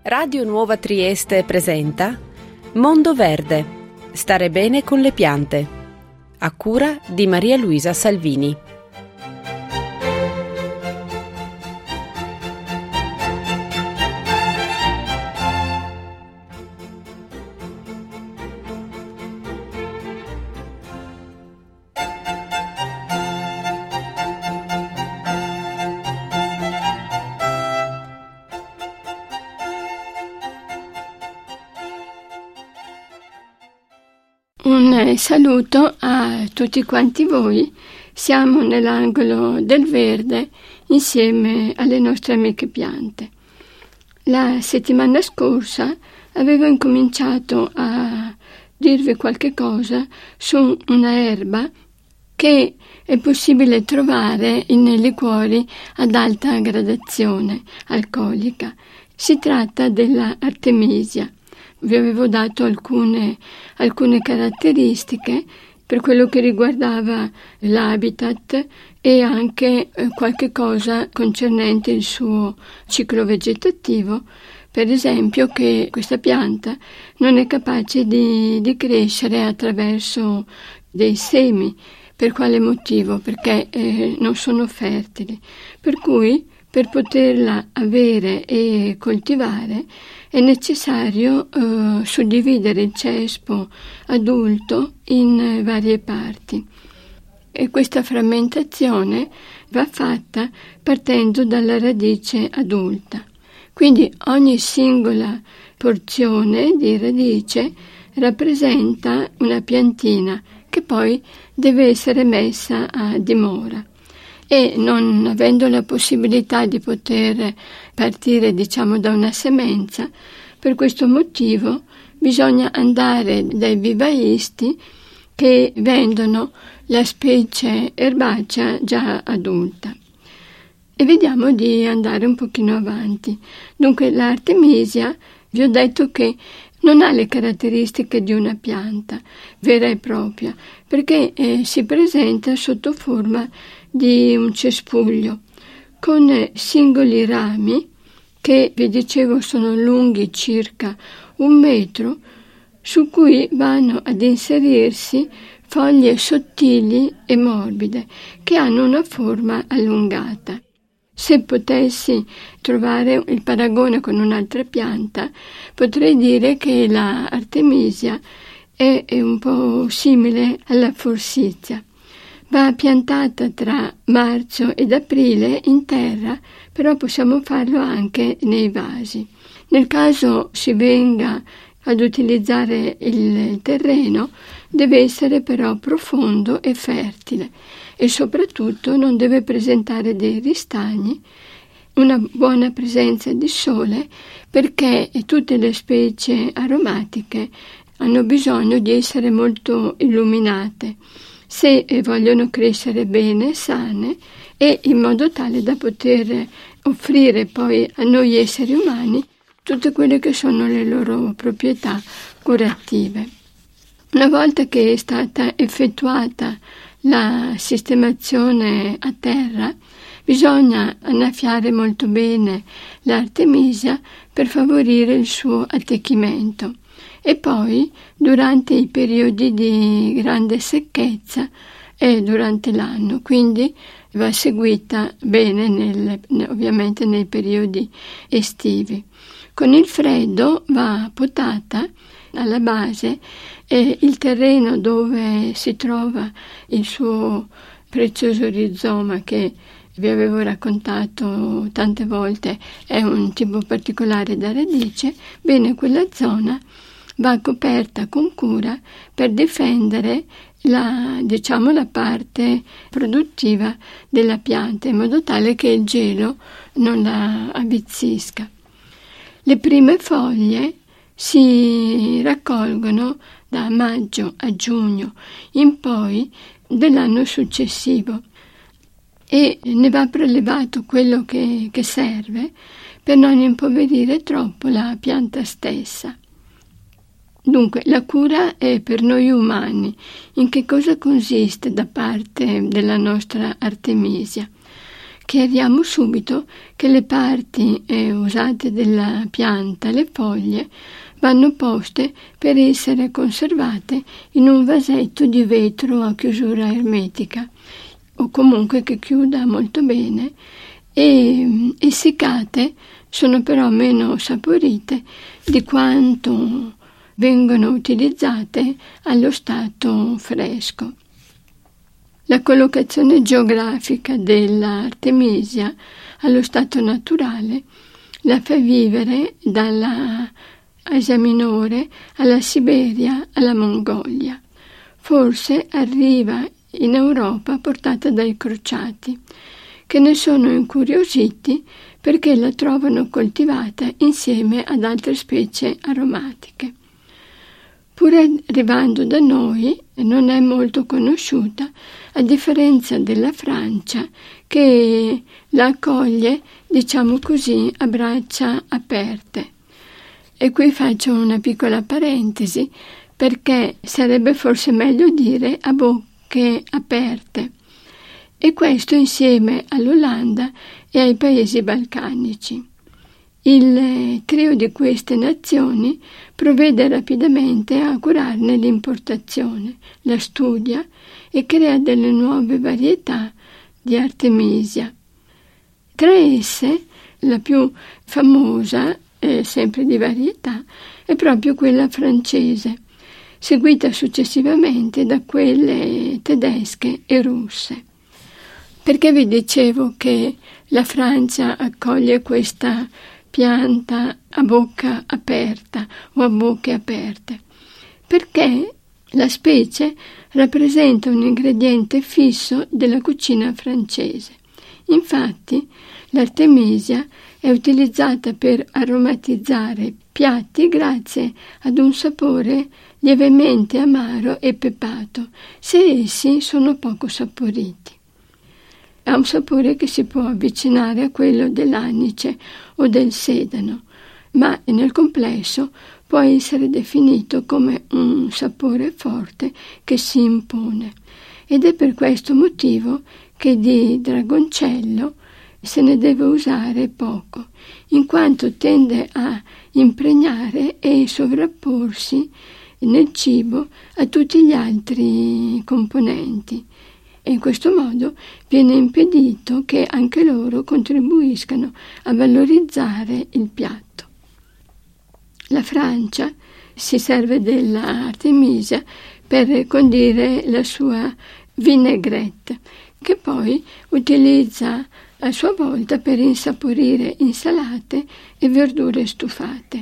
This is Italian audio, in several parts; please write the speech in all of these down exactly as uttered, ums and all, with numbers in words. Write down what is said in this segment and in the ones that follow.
Radio Nuova Trieste presenta Mondo Verde. Stare bene con le piante. A cura di Maria Luisa Salvini. Un saluto a tutti quanti voi. Siamo nell'angolo del verde insieme alle nostre amiche piante. La settimana scorsa avevo incominciato a dirvi qualche cosa su una erba che è possibile trovare nei liquori ad alta gradazione alcolica. Si tratta della artemisia. Vi avevo dato alcune, alcune caratteristiche per quello che riguardava l'habitat e anche eh, qualche cosa concernente il suo ciclo vegetativo. Per esempio che questa pianta non è capace di, di crescere attraverso dei semi. Per quale motivo? Perché eh, non sono fertili. Per cui per poterla avere e coltivare è necessario eh, suddividere il cespo adulto in eh, varie parti e questa frammentazione va fatta partendo dalla radice adulta. Quindi ogni singola porzione di radice rappresenta una piantina che poi deve essere messa a dimora. E non avendo la possibilità di poter partire, diciamo, da una semenza, per questo motivo bisogna andare dai vivaisti che vendono la specie erbacea già adulta. E vediamo di andare un pochino avanti. Dunque l'artemisia, vi ho detto che non ha le caratteristiche di una pianta vera e propria, perché eh, si presenta sotto forma di un cespuglio con singoli rami che, vi dicevo, sono lunghi circa un metro, su cui vanno ad inserirsi foglie sottili e morbide che hanno una forma allungata. Se potessi trovare il paragone con un'altra pianta, potrei dire che la artemisia è, è un po' simile alla forsythia. Va piantata tra marzo ed aprile in terra, però possiamo farlo anche nei vasi. Nel caso si venga ad utilizzare il terreno, deve essere però profondo e fertile e soprattutto non deve presentare dei ristagni, una buona presenza di sole, perché tutte le specie aromatiche hanno bisogno di essere molto illuminate se vogliono crescere bene, sane e in modo tale da poter offrire poi a noi esseri umani tutte quelle che sono le loro proprietà curative. Una volta che è stata effettuata la sistemazione a terra, bisogna annaffiare molto bene l'artemisia per favorire il suo attecchimento. E poi, durante i periodi di grande secchezza e durante l'anno, quindi va seguita bene nel, ovviamente nei periodi estivi. Con il freddo va potata alla base e il terreno dove si trova il suo prezioso rizoma, che vi avevo raccontato tante volte è un tipo particolare da radice, bene, quella zona va coperta con cura per difendere la, diciamo, la parte produttiva della pianta, in modo tale che il gelo non la avvizzisca. Le prime foglie si raccolgono da maggio a giugno in poi dell'anno successivo e ne va prelevato quello che, che serve per non impoverire troppo la pianta stessa. Dunque, la cura è per noi umani. In che cosa consiste da parte della nostra artemisia? Chiariamo subito che le parti eh, usate della pianta, le foglie, vanno poste per essere conservate in un vasetto di vetro a chiusura ermetica o comunque che chiuda molto bene e essiccate. Sono però meno saporite di quanto vengono utilizzate allo stato fresco. La collocazione geografica dell'Artemisia allo stato naturale la fa vivere dalla Asia Minore alla Siberia alla Mongolia. Forse arriva in Europa portata dai crociati, che ne sono incuriositi perché la trovano coltivata insieme ad altre specie aromatiche. Pur arrivando da noi, non è molto conosciuta, a differenza della Francia, che la accoglie, diciamo così, a braccia aperte. E qui faccio una piccola parentesi, perché sarebbe forse meglio dire a bocche aperte. E questo insieme all'Olanda e ai paesi balcanici. Il trio di queste nazioni provvede rapidamente a curarne l'importazione, la studia e crea delle nuove varietà di Artemisia. Tra esse, la più famosa, eh, sempre di varietà, è proprio quella francese, seguita successivamente da quelle tedesche e russe. Perché vi dicevo che la Francia accoglie questa pianta a bocca aperta o a bocche aperte? Perché la specie rappresenta un ingrediente fisso della cucina francese. Infatti, l'Artemisia è utilizzata per aromatizzare piatti grazie ad un sapore lievemente amaro e pepato, se essi sono poco saporiti. Ha un sapore che si può avvicinare a quello dell'anice o del sedano, ma nel complesso può essere definito come un sapore forte che si impone. Ed è per questo motivo che di dragoncello se ne deve usare poco, in quanto tende a impregnare e sovrapporsi nel cibo a tutti gli altri componenti. E in questo modo viene impedito che anche loro contribuiscano a valorizzare il piatto. La Francia si serve dell'Artemisia per condire la sua vinaigrette, che poi utilizza a sua volta per insaporire insalate e verdure stufate.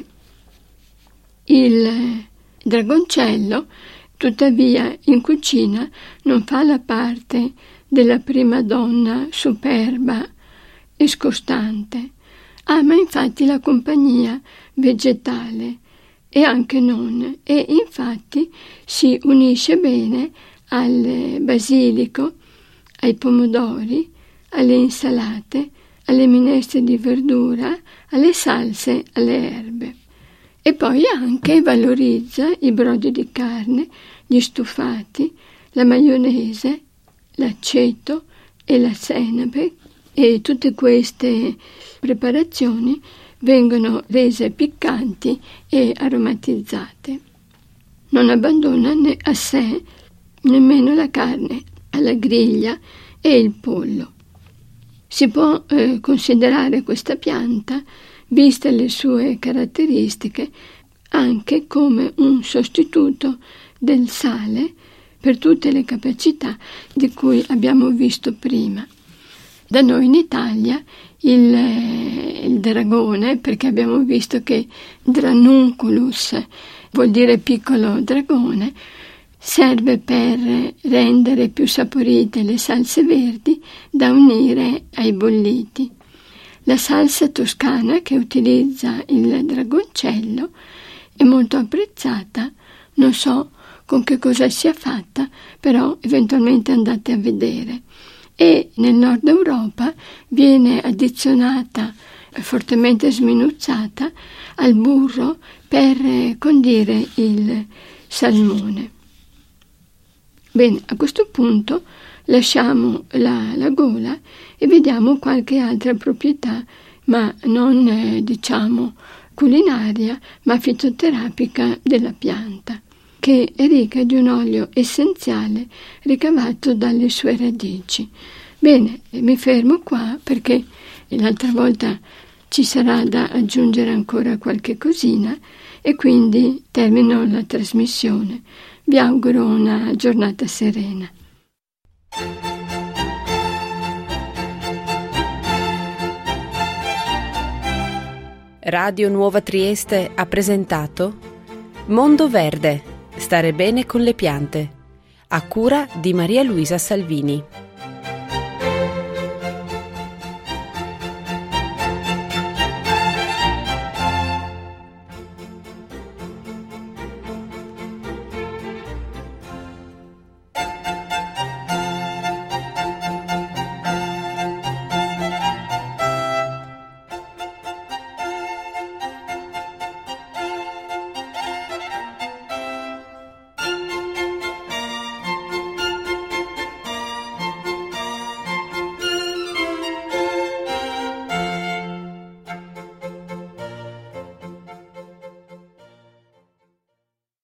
Il dragoncello, tuttavia, in cucina non fa la parte della prima donna superba e scostante. Ama infatti la compagnia vegetale e anche non, e infatti si unisce bene al basilico, ai pomodori, alle insalate, alle minestre di verdura, alle salse, alle erbe. E poi anche valorizza i brodi di carne, gli stufati, la maionese, l'aceto e la senape, e tutte queste preparazioni vengono rese piccanti e aromatizzate. Non abbandona né a sé nemmeno la carne alla griglia e il pollo. Si può eh, considerare questa pianta, viste le sue caratteristiche, anche come un sostituto del sale per tutte le capacità di cui abbiamo visto prima. Da noi in Italia il, il dragone, perché abbiamo visto che Dranunculus vuol dire piccolo dragone, serve per rendere più saporite le salse verdi da unire ai bolliti. La salsa toscana che utilizza il dragoncello è molto apprezzata, non so con che cosa sia fatta, però eventualmente andate a vedere. E nel nord Europa viene addizionata, fortemente sminuzzata, al burro per condire il salmone. Bene, a questo punto lasciamo la, la gola e vediamo qualche altra proprietà, ma non eh, diciamo culinaria, ma fitoterapica della pianta, che è ricca di un olio essenziale ricavato dalle sue radici. Bene, mi fermo qua perché l'altra volta ci sarà da aggiungere ancora qualche cosina e quindi termino la trasmissione. Vi auguro una giornata serena. Radio Nuova Trieste ha presentato Mondo Verde, stare bene con le piante, a cura di Maria Luisa Salvini.